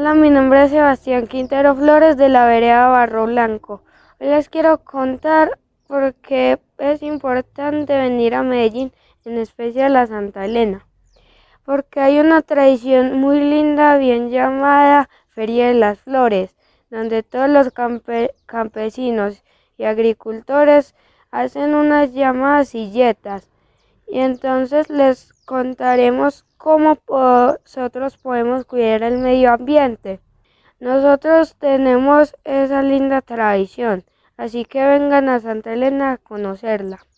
Hola, mi nombre es Sebastián Quintero Flores de la vereda Barro Blanco. Hoy les quiero contar por qué es importante venir a Medellín, en especial a Santa Elena. Porque hay una tradición muy linda bien llamada Feria de las Flores, donde todos los campesinos y agricultores hacen unas llamadas silletas. Y entonces les contaremos cómo nosotros podemos cuidar el medio ambiente. Nosotros tenemos esa linda tradición, así que vengan a Santa Elena a conocerla.